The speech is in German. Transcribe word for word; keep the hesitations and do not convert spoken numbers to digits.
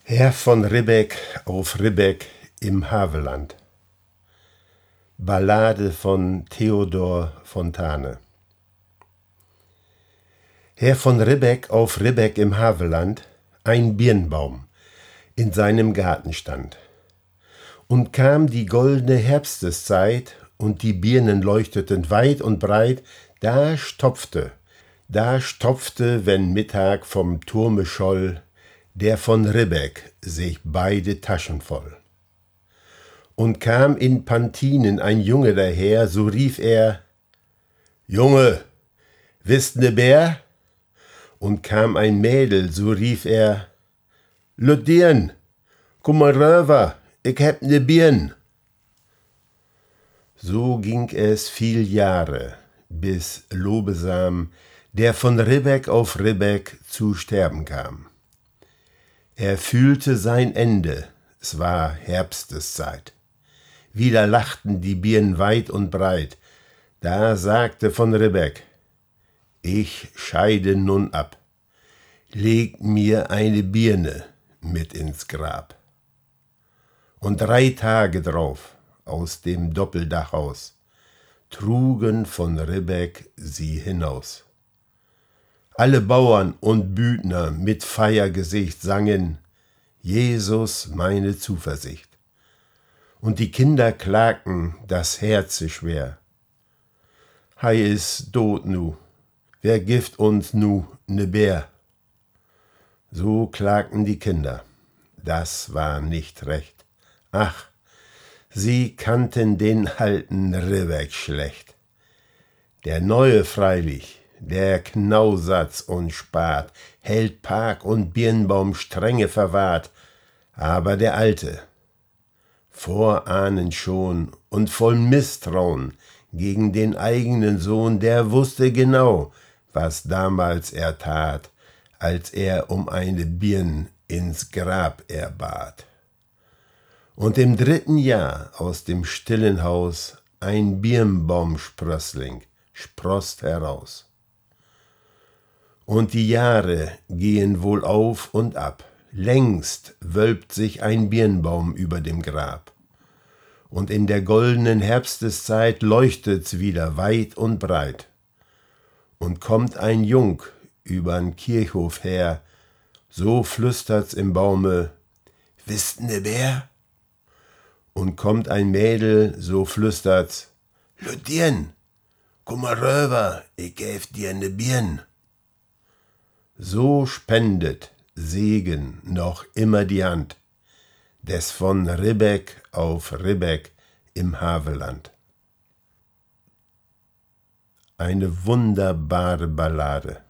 Herr von Ribbeck auf Ribbeck im Havelland. Ballade von Theodor Fontane. Herr von Ribbeck auf Ribbeck im Havelland, ein Birnbaum in seinem Garten stand. Und kam die goldene Herbsteszeit, und die Birnen leuchteten weit und breit, da stopfte, da stopfte, wenn Mittag vom Turme scholl, der von Ribbeck sich beide Taschen voll. Und kam in Pantinen ein Junge daher, so rief er: »Junge, wisst ne Bär?« Und kam ein Mädel, so rief er: »Lüdien, komm mal röver, ich heb ne Birn.« So ging es viel Jahre, bis Lobesam, der von Ribbeck auf Ribbeck zu sterben kam. Er fühlte sein Ende, es war Herbsteszeit. Wieder lachten die Birnen weit und breit. Da sagte von Ribbeck: »Ich scheide nun ab, leg mir eine Birne mit ins Grab.« Und drei Tage drauf, aus dem Doppeldachhaus, trugen von Ribbeck sie hinaus. Alle Bauern und Büdner mit Feiergesicht sangen: »Jesus, meine Zuversicht.« Und die Kinder klagten das Herze schwer: »Hei is tot nu, wer gift uns nu ne Bär?« So klagten die Kinder, das war nicht recht. Ach, sie kannten den alten Ribbeck schlecht. Der Neue freilich, der Knausatz und Spat, hält Park und Birnbaum strenge verwahrt, aber der Alte, vorahnend schon und voll Misstrauen gegen den eigenen Sohn, der wusste genau, was damals er tat, als er um eine Birn ins Grab erbat. Und im dritten Jahr aus dem stillen Haus ein Birnbaumsprössling sproßt heraus. Und die Jahre gehen wohl auf und ab, längst wölbt sich ein Birnbaum über dem Grab. Und in der goldenen Herbsteszeit leuchtet's wieder weit und breit. Und kommt ein Jung übern Kirchhof her, so flüstert's im Baume: »Wisst ne Bär?« Und kommt ein Mädel, so flüstert's: »Lüdien, komm mal röver, ich gäf dir ne Birn.« So spendet Segen noch immer die Hand des von Ribbeck auf Ribbeck im Havelland. Eine wunderbare Ballade.